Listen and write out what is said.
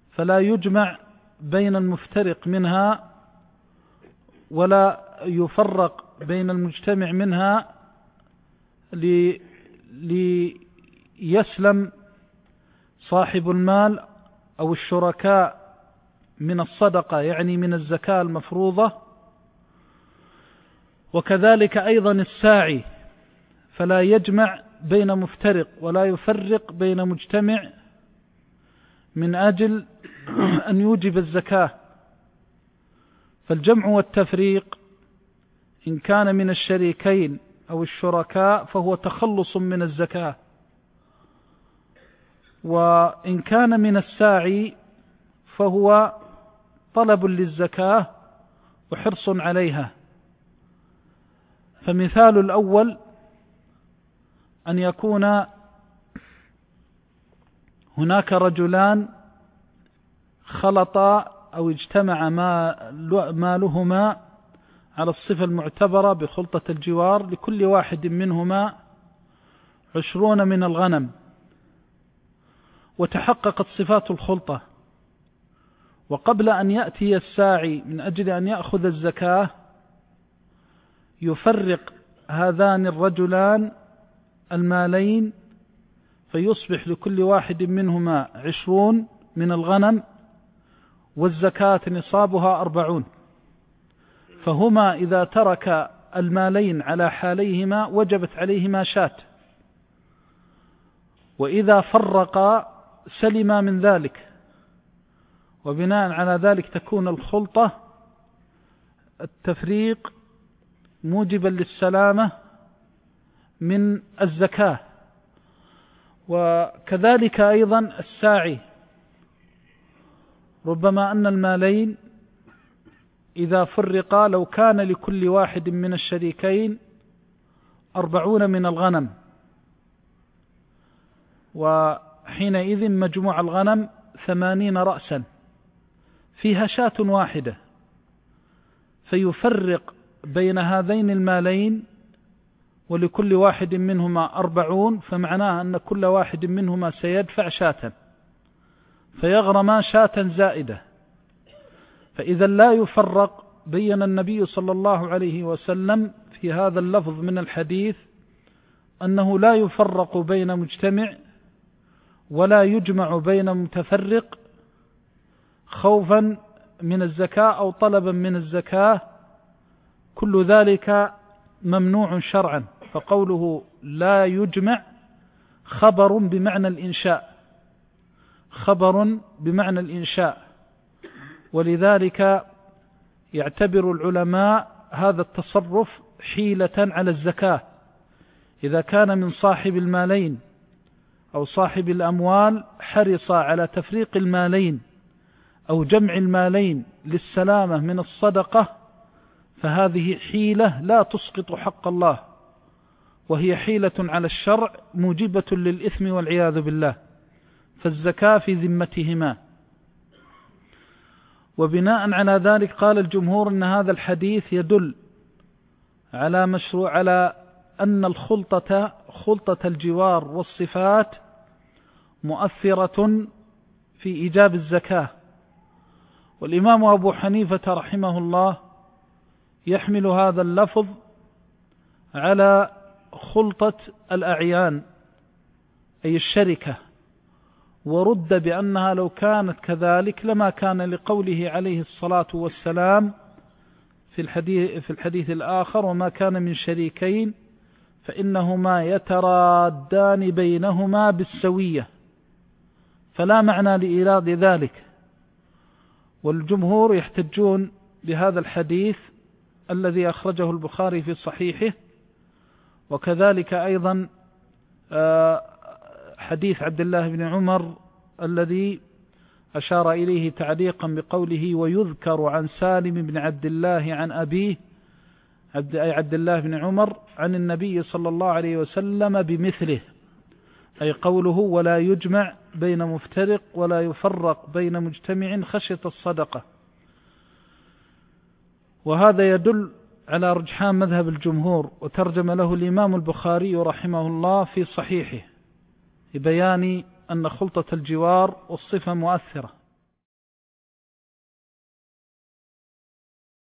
فلا يجمع بين المفترق منها ولا يفرق بين المجتمع منها ليسلم صاحب المال أو الشركاء من الصدقة، يعني من الزكاة المفروضة. وكذلك أيضا الساعي فلا يجمع بين مفترق ولا يفرق بين مجتمع من أجل أن يوجب الزكاة. فالجمع والتفريق إن كان من الشريكين أو الشركاء فهو تخلص من الزكاة، وإن كان من الساعي فهو طلب للزكاة وحرص عليها. فمثال الأول أن يكون هناك رجلان خلطا أو اجتمع مالهما على الصفة المعتبرة بخلطة الجوار، لكل واحد منهما 20 من الغنم، وتحققت صفات الخلطة، وقبل أن يأتي الساعي من أجل أن يأخذ الزكاة يفرق هذان الرجلان المالين، فيصبح لكل واحد منهما 20 من الغنم، والزكاة نصابها 40. فهما إذا ترك المالين على حاليهما وجبت عليهما شاة، وإذا فرقا سلما من ذلك، وبناء على ذلك تكون الخلطة التفريق موجبا للسلامة من الزكاة. وكذلك أيضا الساعي، ربما أن المالين إذا فرقا لو كان لكل واحد من الشريكين 40 من الغنم، وحينئذ مجموع الغنم 80 رأسا فيها شاة واحدة، فيفرق بين هذين المالين ولكل واحد منهما 40، فمعناه أن كل واحد منهما سيدفع شاة، فيغرم شاة زائدة. فإذا لا يفرق، بين النبي صلى الله عليه وسلم في هذا اللفظ من الحديث أنه لا يفرق بين مجتمع ولا يجمع بين متفرق خوفا من الزكاة أو طلبا من الزكاة، كل ذلك ممنوع شرعا. فقوله لا يجمع خبر بمعنى الإنشاء، خبر بمعنى الإنشاء، ولذلك يعتبر العلماء هذا التصرف حيلة على الزكاة. إذا كان من صاحب المالين أو صاحب الأموال حرص على تفريق المالين أو جمع المالين للسلامة من الصدقة، فهذه حيلة لا تسقط حق الله، وهي حيلة على الشرع موجبة للإثم والعياذ بالله. فالزكاة في ذمتهما. وبناء على ذلك قال الجمهور أن هذا الحديث يدل على أن خلطة الجوار والصفات مؤثرة في إيجاب الزكاة. والإمام أبو حنيفة رحمه الله يحمل هذا اللفظ على خلطة الأعيان أي الشركة، ورد بأنها لو كانت كذلك لما كان لقوله عليه الصلاة والسلام في الحديث الآخر: وما كان من شريكين فإنهما يترادان بينهما بالسوية، فلا معنى لإيراد ذلك. والجمهور يحتجون بهذا الحديث الذي أخرجه البخاري في صحيحه، وكذلك أيضا حديث عبد الله بن عمر الذي أشار إليه تعليقا بقوله: ويذكر عن سالم بن عبد الله عن أبيه أي عبد الله بن عمر عن النبي صلى الله عليه وسلم بمثله، أي قوله: ولا يجمع بين مفترق ولا يفرق بين مجتمع خشية الصدقة. وهذا يدل على رجحان مذهب الجمهور، وترجم له الإمام البخاري رحمه الله في صحيحه لبيان أن خلطة الجوار والصفة مؤثرة.